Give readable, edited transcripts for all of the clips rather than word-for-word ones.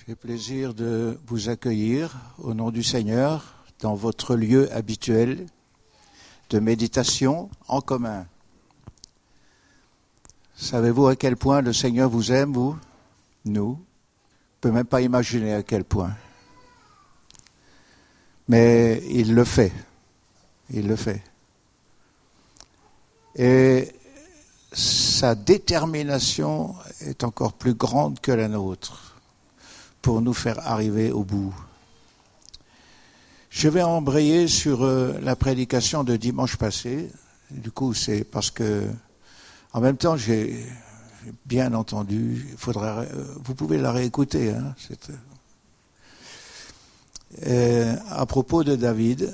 J'ai plaisir de vous accueillir au nom du Seigneur dans votre lieu habituel de méditation en commun. Savez-vous à quel point le Seigneur vous aime, vous? Nous? On ne peut même pas imaginer à quel point. Mais il le fait. Il le fait. Et sa détermination est encore plus grande que la nôtre pour nous faire arriver au bout. Je vais embrayer sur la prédication de dimanche passé. Du coup, c'est parce que, en même temps, j'ai bien entendu. Vous pouvez la réécouter. Hein, à propos de David.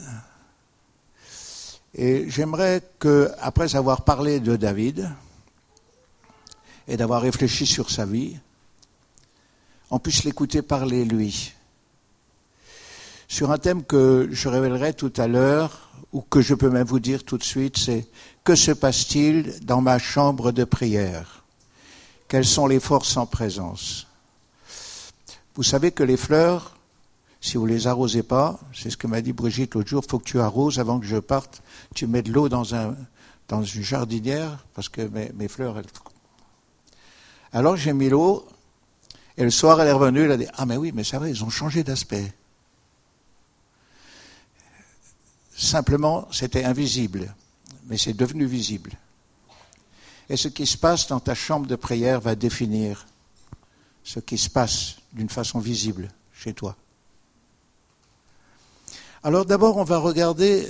Et j'aimerais que, après avoir parlé de David et d'avoir réfléchi sur sa vie, on puisse l'écouter parler lui. Sur un thème que je révélerai tout à l'heure, ou que je peux même vous dire tout de suite, c'est « Que se passe-t-il dans ma chambre de prière? Quelles sont les forces en présence ?» Vous savez que les fleurs, si vous les arrosez pas, c'est ce que m'a dit Brigitte l'autre jour, il faut que tu arroses avant que je parte, tu mets de l'eau dans une jardinière, parce que mes fleurs, elles... Alors j'ai mis l'eau, et le soir elle est revenue, elle a dit « Ah mais oui, mais ça va, ils ont changé d'aspect. » Simplement, c'était invisible, mais c'est devenu visible. Et ce qui se passe dans ta chambre de prière va définir ce qui se passe d'une façon visible chez toi. Alors d'abord, on va regarder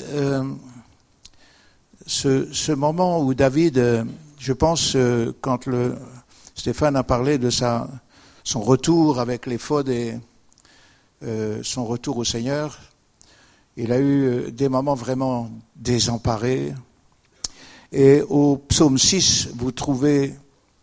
ce moment où David, je pense, quand Stéphane a parlé de son retour avec l'éphod et son retour au Seigneur, il a eu des moments vraiment désemparés. Et au psaume 6, vous trouvez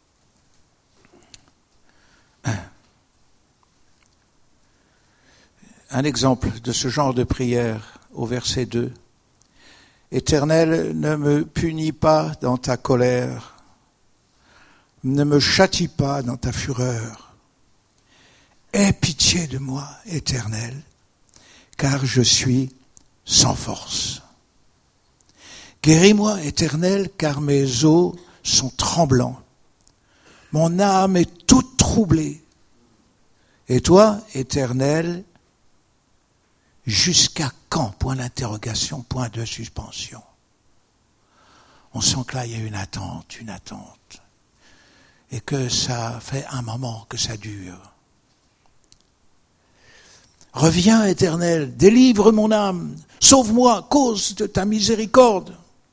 un exemple de ce genre de prière au verset 2. « Éternel, ne me punis pas dans ta colère, ne me châtie pas dans ta fureur. Aie pitié de moi, Éternel, car je suis sans force. Guéris-moi, Éternel, car mes os sont tremblants. Mon âme est toute troublée. Et toi, Éternel, jusqu'à quand? Point d'interrogation, point de suspension. On sent que là, il y a une attente. Et que ça fait un moment que ça dure. Reviens, Éternel, délivre mon âme, sauve-moi à cause de ta miséricorde.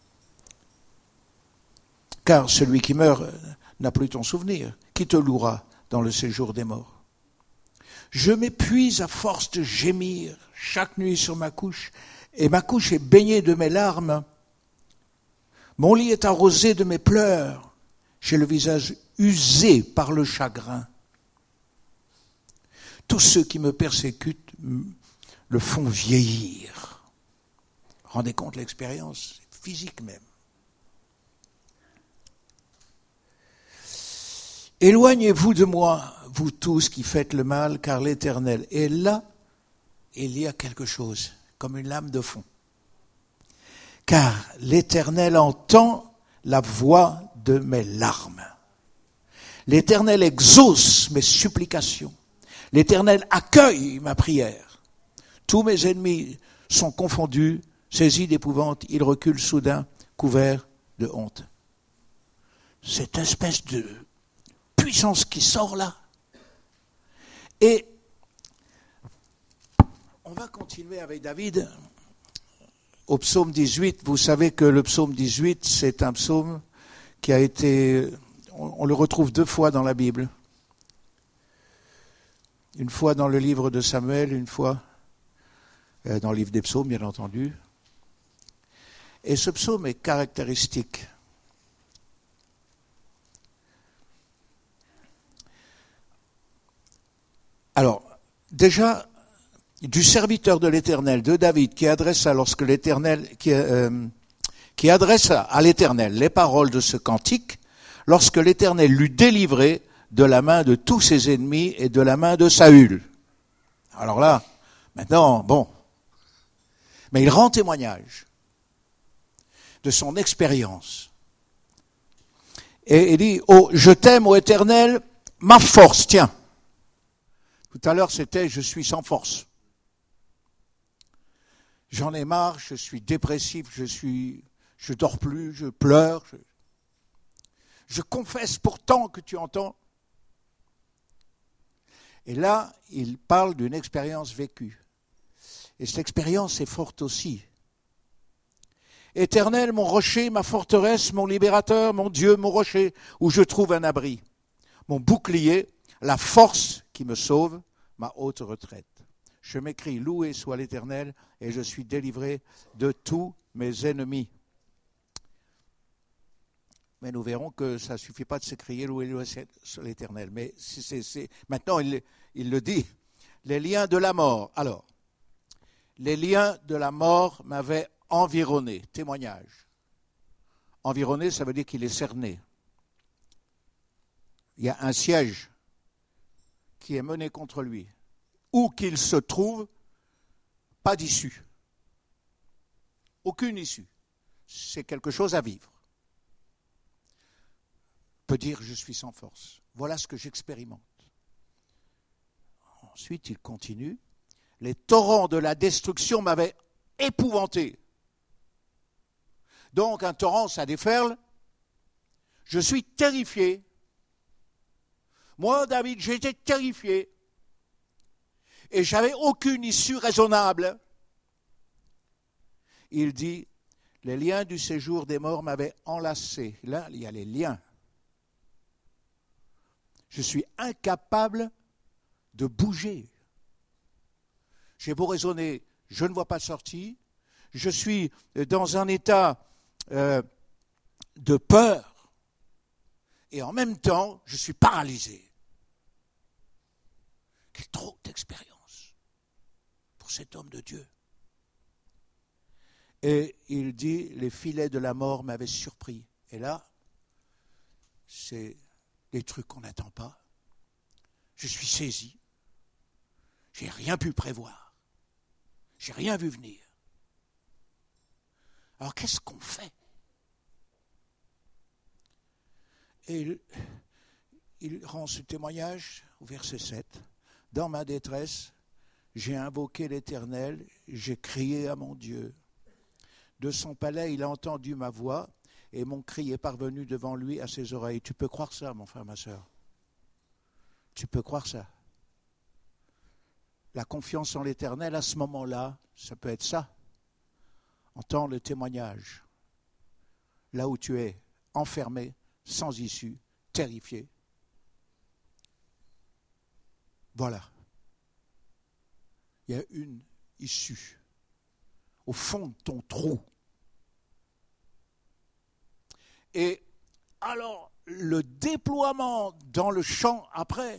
Car celui qui meurt n'a plus ton souvenir. Qui te louera dans le séjour des morts? Je m'épuise à force de gémir chaque nuit sur ma couche, et ma couche est baignée de mes larmes. Mon lit est arrosé de mes pleurs. J'ai le visage usé par le chagrin. Tous ceux qui me persécutent le font vieillir. Rendez compte l'expérience physique même. Éloignez-vous de moi, vous tous qui faites le mal, car l'Éternel est là. Il y a quelque chose, comme une lame de fond. Car l'Éternel entend la voix de mes larmes. L'Éternel exauce mes supplications. L'Éternel accueille ma prière. Tous mes ennemis sont confondus, saisis d'épouvante, ils reculent soudain, couverts de honte. Cette espèce de puissance qui sort là. Et on va continuer avec David au psaume 18. Vous savez que le psaume 18, c'est un psaume qui a été... On le retrouve 2 fois dans la Bible. Une fois dans le livre de Samuel, une fois dans le livre des psaumes, bien entendu. Et ce psaume est caractéristique. Alors, déjà, du serviteur de l'Éternel, de David, qui adresse à l'Éternel les paroles de ce cantique, lorsque l'Éternel l'eut délivré de la main de tous ses ennemis et de la main de Saül. Alors là, maintenant, bon. Mais il rend témoignage de son expérience. Et il dit, oh, je t'aime, ô Éternel, ma force, tiens. Tout à l'heure, c'était, je suis sans force. J'en ai marre, je suis dépressif, je dors plus, je pleure. Je confesse pourtant que tu entends. Et là, il parle d'une expérience vécue. Et cette expérience est forte aussi. Éternel, mon rocher, ma forteresse, mon libérateur, mon Dieu, mon rocher, où je trouve un abri. Mon bouclier, la force qui me sauve, ma haute retraite. Je m'écris, loué soit l'Éternel, et je suis délivré de tous mes ennemis. Mais nous verrons que ça ne suffit pas de s'écrier, loué soit l'Éternel. Mais maintenant, il le dit, les liens de la mort. Alors, les liens de la mort m'avaient environné, témoignage. Environné, ça veut dire qu'il est cerné. Il y a un siège qui est mené contre lui. Où qu'il se trouve, pas d'issue. Aucune issue. C'est quelque chose à vivre. Peut dire je suis sans force. Voilà ce que j'expérimente. Ensuite, il continue. Les torrents de la destruction m'avaient épouvanté. Donc un torrent, ça déferle. Je suis terrifié. Moi, David, j'étais terrifié. Et j'avais aucune issue raisonnable. Il dit, les liens du séjour des morts m'avaient enlacé. Là, il y a les liens. Je suis incapable de bouger. J'ai beau raisonner, je ne vois pas de sortie. Je suis dans un état de peur. Et en même temps, je suis paralysé. Quelle trop d'expérience pour cet homme de Dieu. Et il dit, les filets de la mort m'avaient surpris. Et là, c'est des trucs qu'on n'attend pas. Je suis saisi. J'ai rien pu prévoir. J'ai rien vu venir. Alors qu'est-ce qu'on fait? Et il rend ce témoignage au verset 7. Dans ma détresse, j'ai invoqué l'Éternel, j'ai crié à mon Dieu. De son palais, il a entendu ma voix et mon cri est parvenu devant lui à ses oreilles. Tu peux croire ça, mon frère, ma sœur? Tu peux croire ça? La confiance en l'Éternel, à ce moment-là, ça peut être ça. Entends le témoignage. Là où tu es, enfermé, sans issue, terrifié. Voilà. Il y a une issue au fond de ton trou. Et alors, le déploiement dans le champ après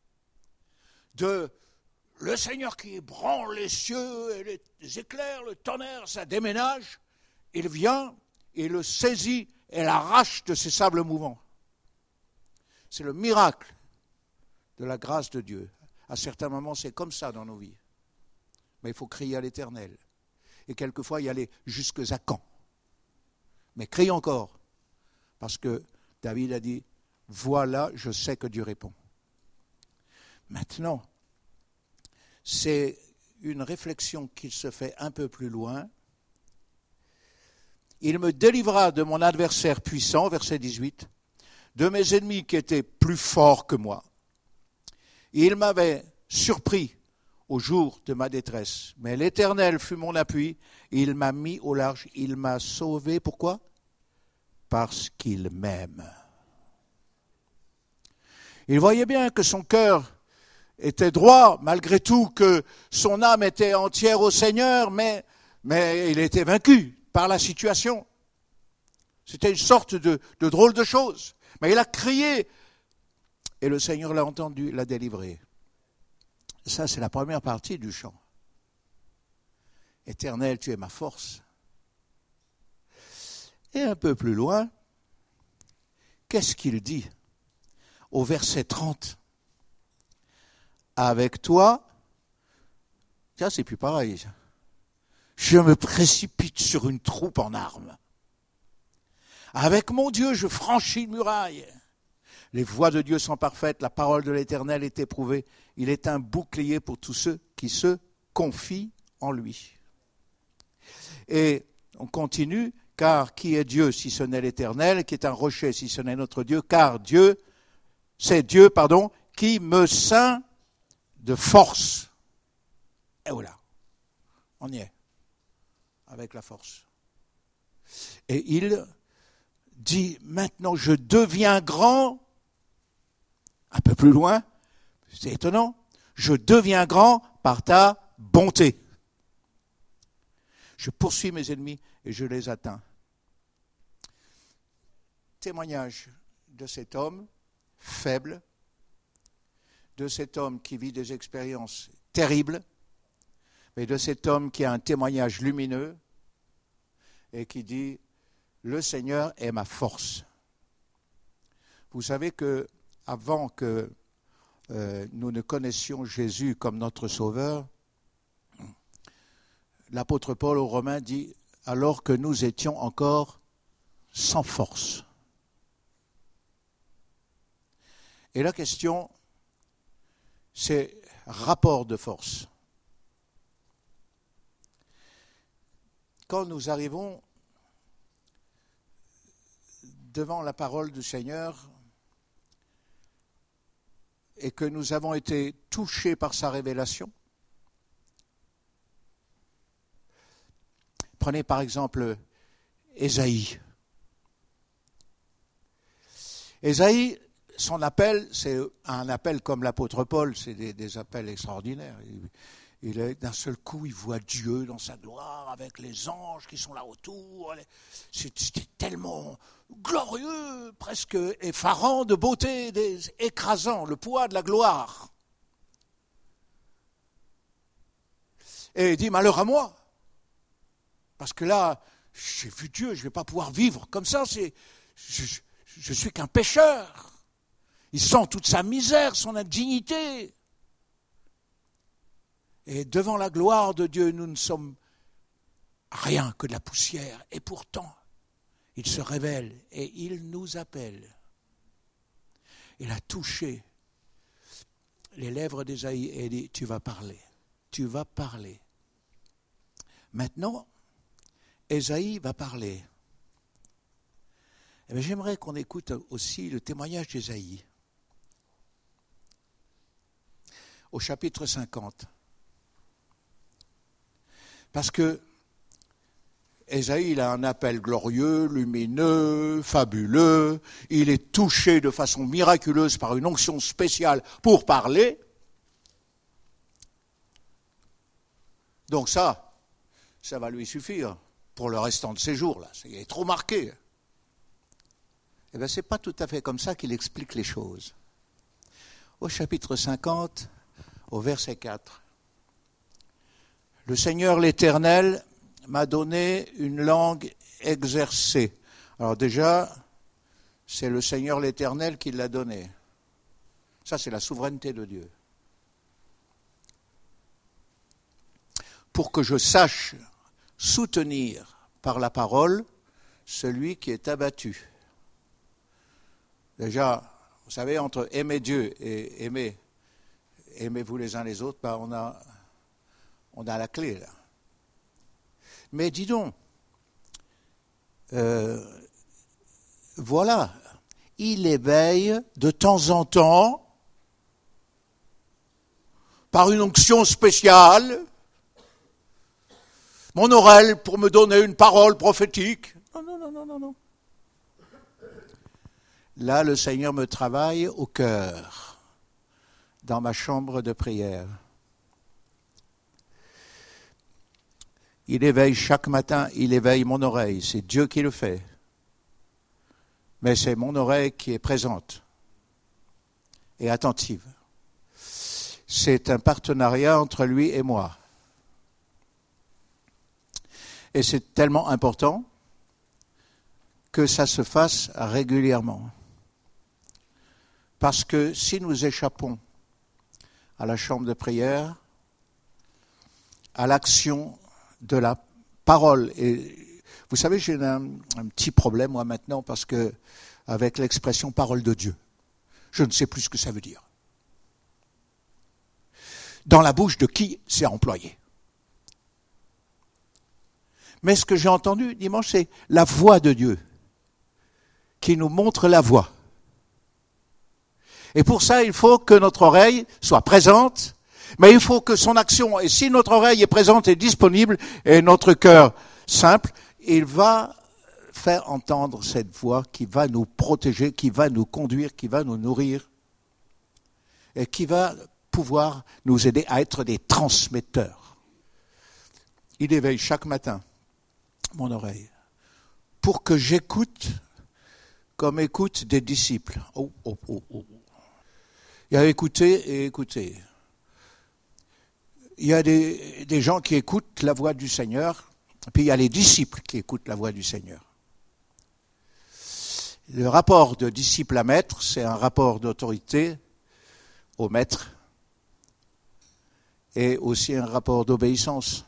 de le Seigneur qui ébranle les cieux et les éclairs, le tonnerre, ça déménage, il vient et le saisit et l'arrache de ses sables mouvants. C'est le miracle de la grâce de Dieu. À certains moments, c'est comme ça dans nos vies. Mais il faut crier à l'Éternel. Et quelquefois, y aller jusque à quand. Mais crie encore. Parce que David a dit, voilà, je sais que Dieu répond. Maintenant, c'est une réflexion qui se fait un peu plus loin. Il me délivra de mon adversaire puissant, verset 18, de mes ennemis qui étaient plus forts que moi. Il m'avait surpris au jour de ma détresse. Mais l'Éternel fut mon appui, il m'a mis au large, il m'a sauvé. Pourquoi? Parce qu'il m'aime. Il voyait bien que son cœur était droit, malgré tout, que son âme était entière au Seigneur, mais il était vaincu par la situation. C'était une sorte de drôle de chose. Mais il a crié, et le Seigneur l'a entendu, l'a délivré. Ça, c'est la première partie du chant. Éternel, tu es ma force. Et un peu plus loin, qu'est-ce qu'il dit au verset 30? Avec toi, Tiens, c'est plus pareil. Je me précipite sur une troupe en armes. Avec mon Dieu, je franchis une muraille. Les voies de Dieu sont parfaites, la parole de l'Éternel est éprouvée. Il est un bouclier pour tous ceux qui se confient en lui. Et on continue, car qui est Dieu si ce n'est l'Éternel, qui est un rocher si ce n'est notre Dieu, car c'est Dieu, qui me ceint de force. Et voilà, on y est, avec la force. Et il dit, maintenant je deviens grand, un peu plus loin, c'est étonnant, je deviens grand par ta bonté. Je poursuis mes ennemis et je les atteins. Témoignage de cet homme faible, de cet homme qui vit des expériences terribles, mais de cet homme qui a un témoignage lumineux et qui dit « Le Seigneur est ma force ». Vous savez que avant que nous ne connaissions Jésus comme notre Sauveur, l'apôtre Paul aux Romains dit « alors que nous étions encore sans force ». Et la question, c'est rapport de force. Quand nous arrivons devant la parole du Seigneur et que nous avons été touchés par sa révélation, prenez par exemple Ésaïe. Ésaïe, son appel, c'est un appel comme l'apôtre Paul, c'est des appels extraordinaires. Il est d'un seul coup, il voit Dieu dans sa gloire avec les anges qui sont là autour. C'était tellement glorieux, presque effarant de beauté, écrasant, le poids de la gloire. Et il dit, malheur à moi, parce que là, j'ai vu Dieu, je ne vais pas pouvoir vivre comme ça, je suis qu'un pécheur. Il sent toute sa misère, son indignité. Et devant la gloire de Dieu, nous ne sommes rien que de la poussière. Et pourtant, il se révèle et il nous appelle. Il a touché les lèvres d'Ésaïe et dit, tu vas parler, tu vas parler. Maintenant, Ésaïe va parler. Eh bien, j'aimerais qu'on écoute aussi le témoignage d'Ésaïe. Au chapitre 50. Parce que Ésaïe, il a un appel glorieux, lumineux, fabuleux. Il est touché de façon miraculeuse par une onction spéciale pour parler. Donc ça va lui suffire pour le restant de ses jours. Là. Il est trop marqué. Eh bien, ce n'est pas tout à fait comme ça qu'il explique les choses. Au chapitre 50, au verset 4. Le Seigneur l'Éternel m'a donné une langue exercée. Alors déjà, c'est le Seigneur l'Éternel qui l'a donnée. Ça, c'est la souveraineté de Dieu. Pour que je sache soutenir par la parole celui qui est abattu. Déjà, vous savez, entre aimer Dieu et aimez-vous les uns les autres, on a la clé là. Mais dis donc, voilà, il éveille de temps en temps, par une onction spéciale, mon oreille pour me donner une parole prophétique. Non. Là, le Seigneur me travaille au cœur, dans ma chambre de prière. Il éveille chaque matin, il éveille mon oreille. C'est Dieu qui le fait. Mais c'est mon oreille qui est présente et attentive. C'est un partenariat entre lui et moi. Et c'est tellement important que ça se fasse régulièrement. Parce que si nous échappons à la chambre de prière, à l'action de la parole. Et vous savez, j'ai un petit problème, moi, maintenant, parce que, avec l'expression parole de Dieu, je ne sais plus ce que ça veut dire. Dans la bouche de qui c'est employé. Mais ce que j'ai entendu dimanche, c'est la voix de Dieu qui nous montre la voie. Et pour ça, il faut que notre oreille soit présente, mais il faut que son action, et si notre oreille est présente et disponible, et notre cœur simple, il va faire entendre cette voix qui va nous protéger, qui va nous conduire, qui va nous nourrir, et qui va pouvoir nous aider à être des transmetteurs. Il éveille chaque matin mon oreille pour que j'écoute comme écoutent des disciples. Il y a écouter et écouter. Il y a des gens qui écoutent la voix du Seigneur, puis il y a les disciples qui écoutent la voix du Seigneur. Le rapport de disciple à maître, c'est un rapport d'autorité au maître et aussi un rapport d'obéissance.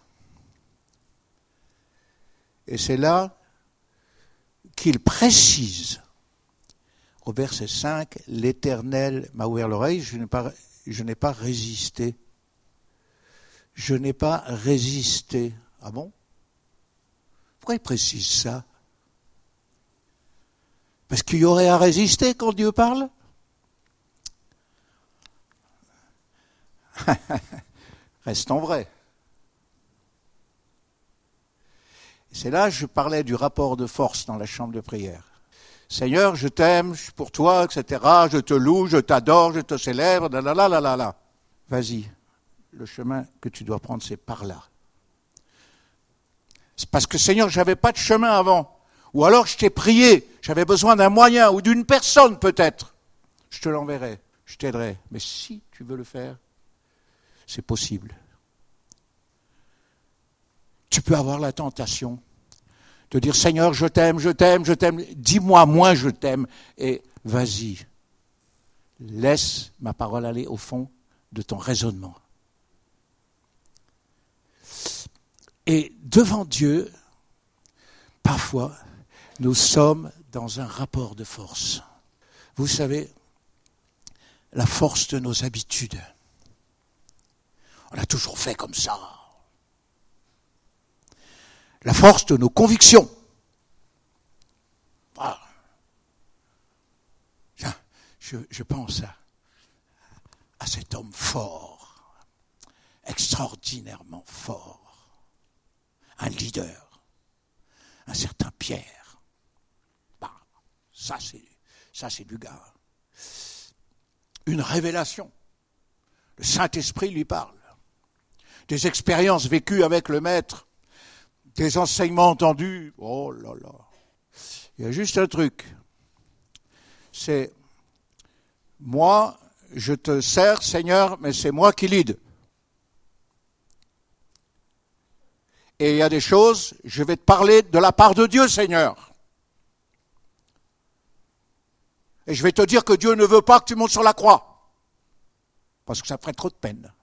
Et c'est là qu'il précise au verset 5, l'Éternel m'a ouvert l'oreille, je n'ai pas résisté. Je n'ai pas résisté. Ah bon? Pourquoi il précise ça? Parce qu'il y aurait à résister quand Dieu parle? Restons vrais. C'est là que je parlais du rapport de force dans la chambre de prière. Seigneur, je t'aime, je suis pour toi, etc. Je te loue, je t'adore, je te célèbre, la. Vas-y, le chemin que tu dois prendre, c'est par là. C'est parce que, Seigneur, je n'avais pas de chemin avant. Ou alors je t'ai prié, j'avais besoin d'un moyen ou d'une personne peut-être. Je te l'enverrai, je t'aiderai. Mais si tu veux le faire, c'est possible. Tu peux avoir la tentation de dire, Seigneur, je t'aime, dis-moi, moi je t'aime, et vas-y, laisse ma parole aller au fond de ton raisonnement. Et devant Dieu, parfois, nous sommes dans un rapport de force. Vous savez, la force de nos habitudes. On a toujours fait comme ça. La force de nos convictions. Ah. Je pense à cet homme fort, extraordinairement fort, un leader, un certain Pierre. Bah, ça c'est du gars. Une révélation. Le Saint-Esprit lui parle. Des expériences vécues avec le Maître. Des enseignements entendus, oh là là. Il y a juste un truc. C'est, moi, je te sers, Seigneur, mais c'est moi qui lead. Et il y a des choses, je vais te parler de la part de Dieu, Seigneur. Et je vais te dire que Dieu ne veut pas que tu montes sur la croix. Parce que ça ferait trop de peine.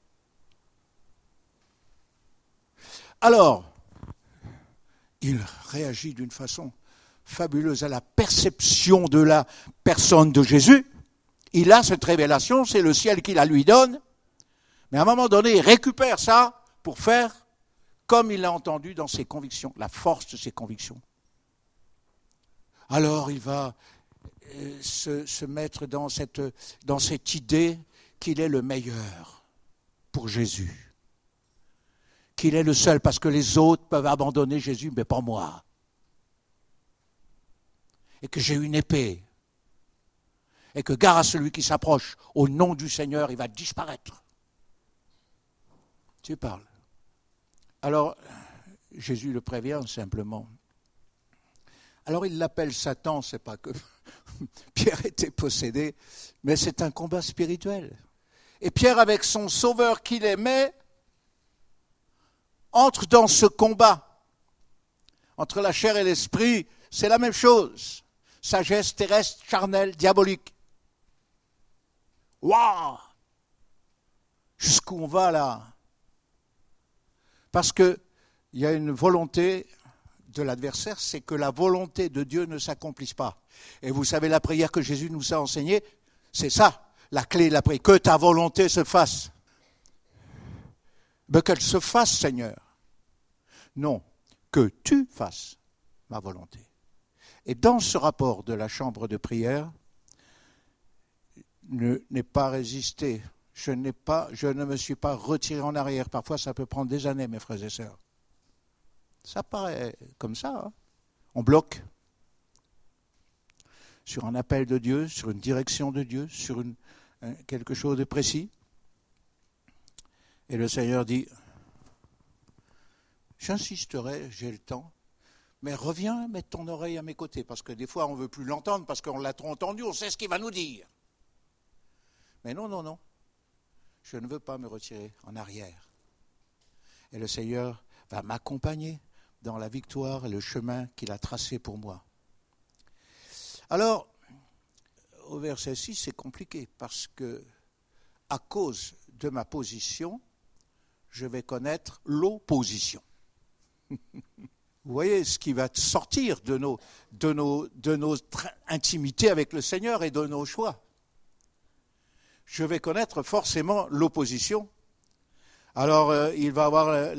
Alors, il réagit d'une façon fabuleuse à la perception de la personne de Jésus. Il a cette révélation, c'est le ciel qui la lui donne. Mais à un moment donné, il récupère ça pour faire comme il l'a entendu dans ses convictions, la force de ses convictions. Alors il va se mettre dans cette idée qu'il est le meilleur pour Jésus. Qu'il est le seul, parce que les autres peuvent abandonner Jésus, mais pas moi. Et que j'ai une épée. Et que gare à celui qui s'approche, au nom du Seigneur, il va disparaître. Tu parles. Alors, Jésus le prévient simplement. Alors il l'appelle Satan, c'est pas que Pierre était possédé, mais c'est un combat spirituel. Et Pierre, avec son sauveur qu'il aimait, entre dans ce combat. Entre la chair et l'esprit, c'est la même chose. Sagesse terrestre, charnelle, diabolique. Waouh! Jusqu'où on va là? Parce qu'il y a une volonté de l'adversaire, c'est que la volonté de Dieu ne s'accomplisse pas. Et vous savez, la prière que Jésus nous a enseignée, c'est ça, la clé de la prière, que ta volonté se fasse. Mais qu'elle se fasse, Seigneur. Non, que tu fasses ma volonté. Et dans ce rapport de la chambre de prière, n'ai pas résisté. Je ne me suis pas retiré en arrière. Parfois, ça peut prendre des années, mes frères et sœurs. Ça paraît comme ça. Hein. On bloque sur un appel de Dieu, sur une direction de Dieu, sur quelque chose de précis. Et le Seigneur dit, j'insisterai, j'ai le temps, mais reviens mettre ton oreille à mes côtés, parce que des fois on ne veut plus l'entendre, parce qu'on l'a trop entendu, on sait ce qu'il va nous dire. Mais non, non, non, je ne veux pas me retirer en arrière. Et le Seigneur va m'accompagner dans la victoire et le chemin qu'il a tracé pour moi. Alors, au verset 6, c'est compliqué, parce que à cause de ma position, je vais connaître l'opposition. Vous voyez ce qui va sortir de nos intimités avec le Seigneur et de nos choix. Je vais connaître forcément l'opposition. Alors, il va avoir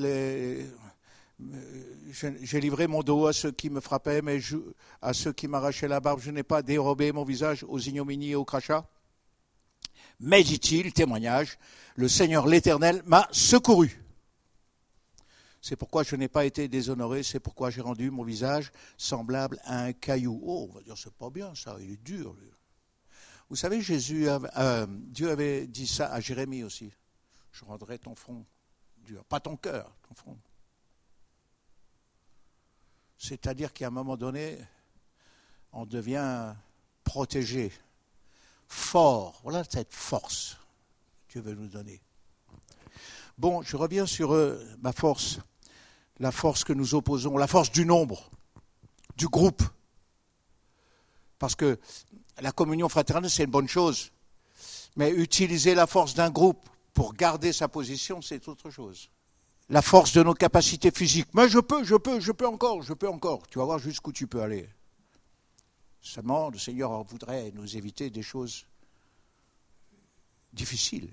j'ai livré mon dos à ceux qui me frappaient, mais à ceux qui m'arrachaient la barbe, je n'ai pas dérobé mon visage aux ignominies et aux crachats. Mais, dit-il, témoignage, le Seigneur l'Éternel m'a secouru. C'est pourquoi je n'ai pas été déshonoré, c'est pourquoi j'ai rendu mon visage semblable à un caillou. Oh, on va dire, c'est pas bien ça, il est dur. Lui. Vous savez, Dieu avait dit ça à Jérémie aussi. Je rendrai ton front dur, pas ton cœur, ton front. C'est-à-dire qu'à un moment donné, on devient protégé, fort. Voilà cette force que Dieu veut nous donner. Bon, je reviens sur ma force, la force que nous opposons, la force du nombre, du groupe. Parce que la communion fraternelle, c'est une bonne chose. Mais utiliser la force d'un groupe pour garder sa position, c'est autre chose. La force de nos capacités physiques. Mais je peux encore. Tu vas voir jusqu'où tu peux aller. Seulement, le Seigneur voudrait nous éviter des choses difficiles.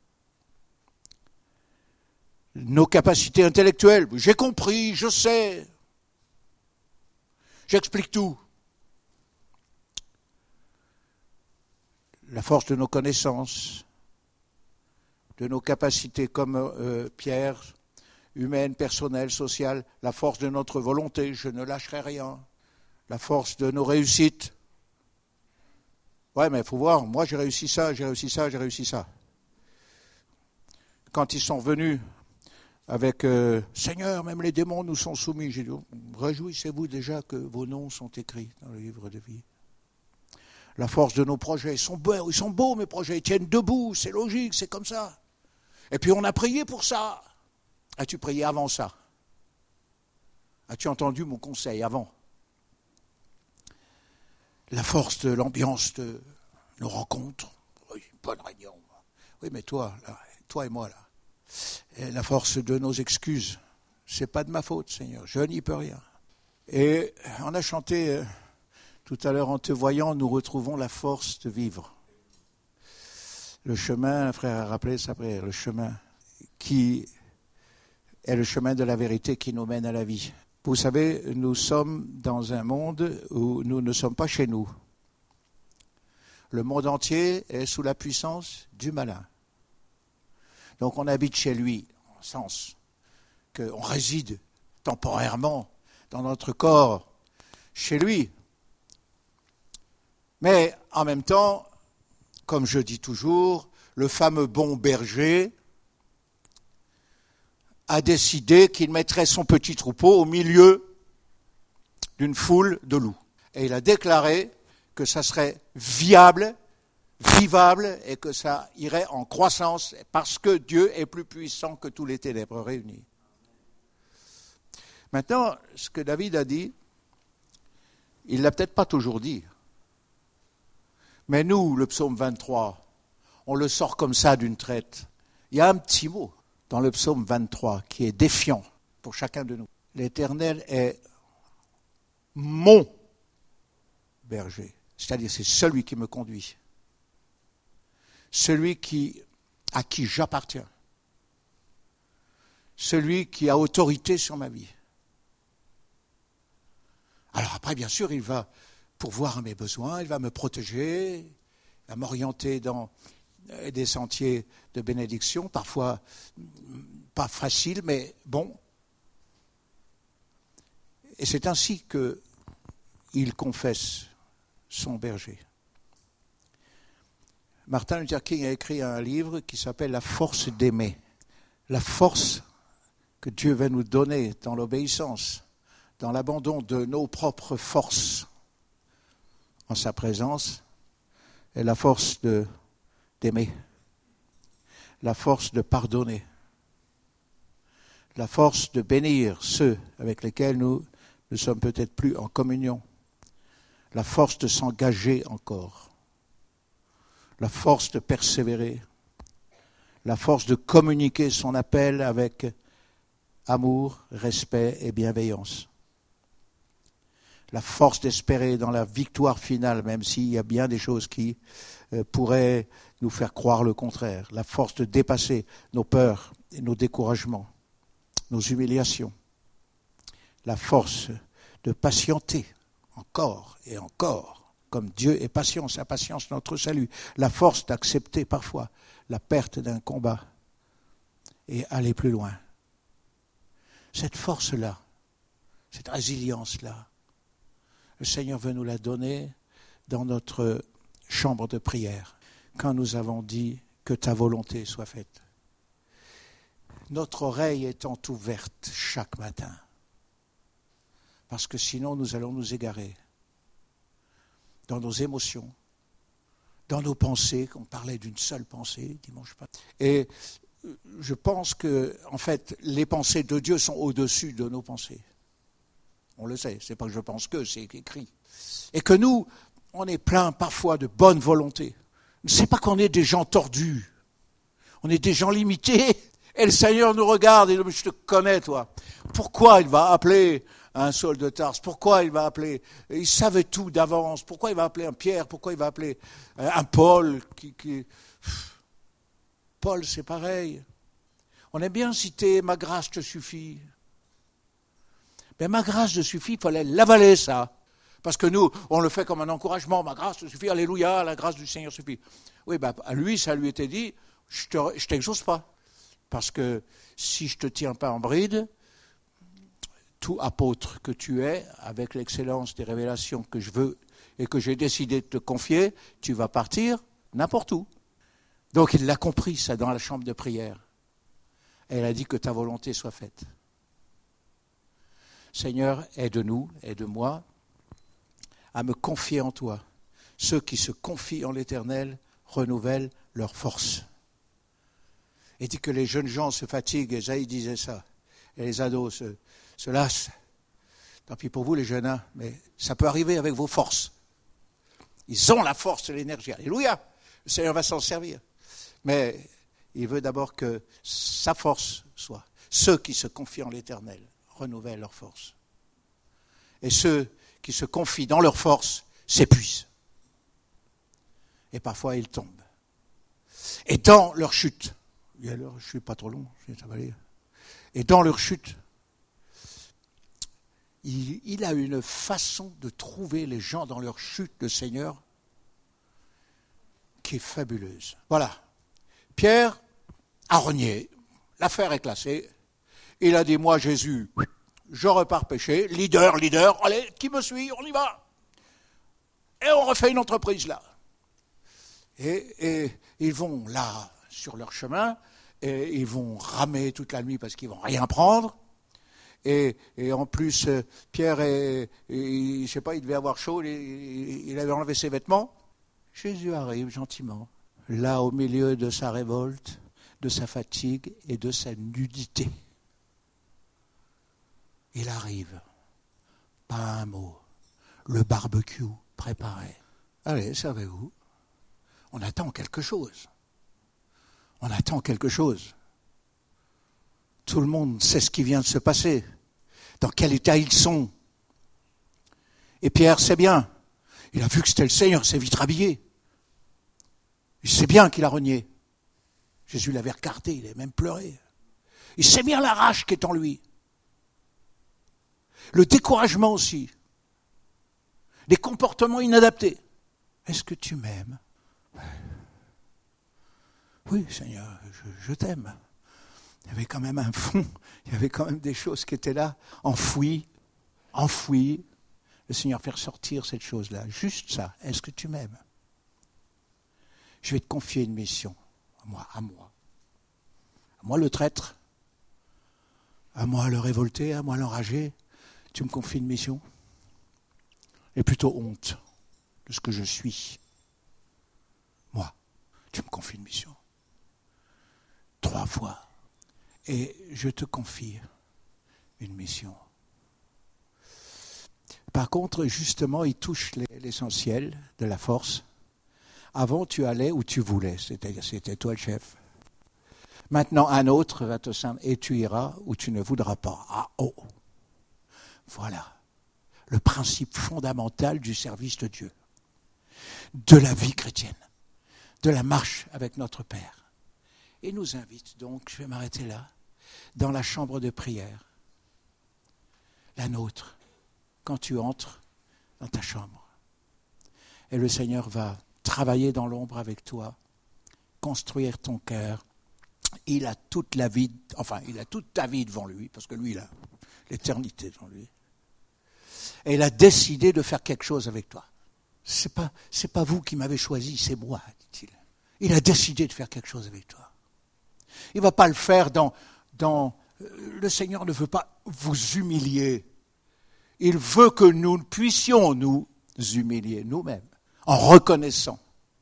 Nos capacités intellectuelles. J'ai compris, je sais. J'explique tout. La force de nos connaissances, de nos capacités comme Pierre, humaines, personnelles, sociales, la force de notre volonté, je ne lâcherai rien, la force de nos réussites. Ouais, mais il faut voir, moi j'ai réussi ça. Quand ils sont venus avec Seigneur, même les démons nous sont soumis, j'ai dit, réjouissez-vous déjà que vos noms sont écrits dans le livre de vie. La force de nos projets, ils sont beaux mes projets, ils tiennent debout, c'est logique, c'est comme ça. Et puis on a prié pour ça. As-tu prié avant ça? As-tu entendu mon conseil avant? La force de l'ambiance de nos rencontres. Oui, bonne réunion. Oui, mais toi et moi, là. Et la force de nos excuses. C'est pas de ma faute, Seigneur. Je n'y peux rien. Et on a chanté tout à l'heure, en te voyant, nous retrouvons la force de vivre. Le chemin, un frère a rappelé ça après, le chemin qui est le chemin de la vérité qui nous mène à la vie. Vous savez, nous sommes dans un monde où nous ne sommes pas chez nous. Le monde entier est sous la puissance du malin. Donc on habite chez lui, en sens qu'on réside temporairement dans notre corps chez lui. Mais en même temps, comme je dis toujours, le fameux bon berger a décidé qu'il mettrait son petit troupeau au milieu d'une foule de loups. Et il a déclaré que ça serait viable, vivable, et que ça irait en croissance, parce que Dieu est plus puissant que tous les ténèbres réunis. Maintenant, ce que David a dit, il ne l'a peut-être pas toujours dit. Mais nous, le psaume 23, on le sort comme ça d'une traite. Il y a un petit mot dans le psaume 23 qui est défiant. pour chacun de nous. L'Éternel est mon berger, c'est-à-dire c'est celui qui me conduit, celui à qui j'appartiens, celui qui a autorité sur ma vie. Alors après, bien sûr, il va pourvoir à mes besoins, il va me protéger, il va m'orienter dans des sentiers de bénédiction, parfois pas faciles, mais bon. Et c'est ainsi qu'il confesse son berger. Martin Luther King a écrit un livre qui s'appelle « La force d'aimer ». La force que Dieu va nous donner dans l'obéissance, dans l'abandon de nos propres forces en sa présence, est la force d'aimer, la force de pardonner, la force de bénir ceux avec lesquels nous ne sommes peut-être plus en communion, la force de s'engager encore, la force de persévérer, la force de communiquer son appel avec amour, respect et bienveillance, la force d'espérer dans la victoire finale, même s'il y a bien des choses qui pourraient nous faire croire le contraire, la force de dépasser nos peurs et nos découragements, nos humiliations, la force de patienter encore et encore, comme Dieu est patient, sa patience notre salut, la force d'accepter parfois la perte d'un combat et aller plus loin. Cette force-là, cette résilience-là, le Seigneur veut nous la donner dans notre chambre de prière, quand nous avons dit que ta volonté soit faite. Notre oreille étant ouverte chaque matin, parce que sinon nous allons nous égarer dans nos émotions, dans nos pensées, qu'on parlait d'une seule pensée dimanche passé. Et je pense que, en fait, les pensées de Dieu sont au-dessus de nos pensées. On le sait, c'est pas que je pense que, c'est écrit. Et que nous, on est plein parfois de bonne volonté. C'est pas qu'on est des gens tordus, on est des gens limités. Et le Seigneur nous regarde et dit, je te connais toi. Pourquoi il va appeler un Saul de Tarse? Pourquoi il va appeler? Il savait tout d'avance. Pourquoi il va appeler un Pierre? Pourquoi il va appeler un Paul Paul, c'est pareil. On aime bien citer « ma grâce te suffit ». Mais ma grâce te suffit, il fallait l'avaler ça. Parce que nous, on le fait comme un encouragement. Ma grâce te suffit, alléluia, la grâce du Seigneur suffit. Oui, à lui, ça lui était dit, je t'exauce pas. Parce que si je ne te tiens pas en bride, tout apôtre que tu es, avec l'excellence des révélations que je veux et que j'ai décidé de te confier, tu vas partir n'importe où. Donc il l'a compris, ça, dans la chambre de prière. Et elle a dit que ta volonté soit faite. Seigneur, aide-nous, aide-moi à me confier en toi. Ceux qui se confient en l'Éternel renouvellent leur force. Et dit que les jeunes gens se fatiguent, Esaïe disait ça, et les ados se lassent. Tant pis pour vous les jeunes, mais ça peut arriver avec vos forces. Ils ont la force et l'énergie. Alléluia, le Seigneur va s'en servir. Mais il veut d'abord que sa force soit. Ceux qui se confient en l'Éternel renouvellent leur force. Et ceux qui se confient dans leur force s'épuisent. Et parfois ils tombent. Et dans leur chute, je ne suis pas trop long, ça va aller. Et dans leur chute, il a une façon de trouver les gens dans leur chute, le Seigneur, qui est fabuleuse. Voilà. Pierre a renié, l'affaire est classée. Il a dit, moi Jésus, je repars pécher, leader, allez, qui me suit, on y va. Et on refait une entreprise là. Et ils vont là, sur leur chemin, et ils vont ramer toute la nuit parce qu'ils ne vont rien prendre. Et en plus, Pierre, je ne sais pas, il devait avoir chaud, il avait enlevé ses vêtements. Jésus arrive gentiment, là au milieu de sa révolte, de sa fatigue et de sa nudité. Il arrive, pas un mot, le barbecue préparé. Allez, servez-vous. On attend quelque chose. On attend quelque chose. Tout le monde sait ce qui vient de se passer, dans quel état ils sont. Et Pierre sait bien, il a vu que c'était le Seigneur, il s'est vite rhabillé. Il sait bien qu'il a renié. Jésus l'avait regardé, il avait même pleuré. Il sait bien la rage qui est en lui. Le découragement aussi. Les comportements inadaptés. Est-ce que tu m'aimes ? Oui, Seigneur, je t'aime. Il y avait quand même un fond, il y avait quand même des choses qui étaient là, enfouies. Le Seigneur fait ressortir cette chose-là, juste ça. Est-ce que tu m'aimes ? Je vais te confier une mission, à moi le traître, à moi le révolté, à moi l'enragé. Tu me confies une mission ? J'ai plutôt honte de ce que je suis. Moi, tu me confies une mission. 3 fois. Et je te confie une mission. Par contre, justement, il touche l'essentiel de la force. Avant, tu allais où tu voulais, c'était toi le chef. Maintenant, un autre va te servir et tu iras où tu ne voudras pas. Ah oh. Voilà le principe fondamental du service de Dieu, de la vie chrétienne, de la marche avec notre Père. Et nous invite donc, je vais m'arrêter là, dans la chambre de prière, la nôtre, quand tu entres dans ta chambre. Et le Seigneur va travailler dans l'ombre avec toi, construire ton cœur. Il a toute ta vie devant lui, parce que lui, il a l'éternité devant lui. Et il a décidé de faire quelque chose avec toi. C'est pas vous qui m'avez choisi, c'est moi, dit-il. Il a décidé de faire quelque chose avec toi. Il ne va pas le faire le Seigneur ne veut pas vous humilier. Il veut que nous puissions nous humilier nous-mêmes, en reconnaissant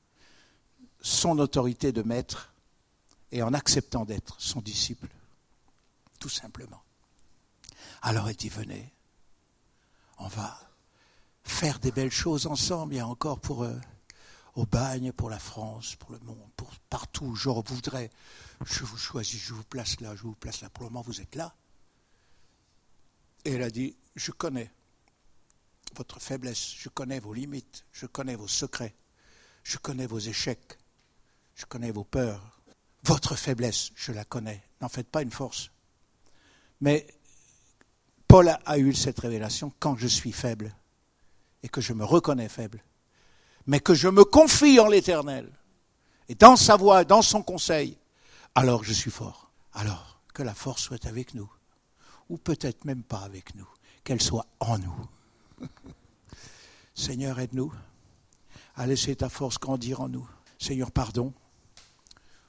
son autorité de maître et en acceptant d'être son disciple, tout simplement. Alors il dit, venez, on va faire des belles choses ensemble, il y a encore au bagne, pour la France, pour le monde, pour partout. Je vous choisis, je vous place là. Pour le moment, vous êtes là. Et elle a dit, je connais votre faiblesse, je connais vos limites, je connais vos secrets, je connais vos échecs, je connais vos peurs. Votre faiblesse, je la connais. N'en faites pas une force. Mais Paul a eu cette révélation quand je suis faible et que je me reconnais faible, mais que je me confie en l'Éternel et dans sa voix, dans son conseil, alors je suis fort. Alors que la force soit avec nous, ou peut-être même pas avec nous, qu'elle soit en nous. Seigneur, aide-nous à laisser ta force grandir en nous. Seigneur, pardon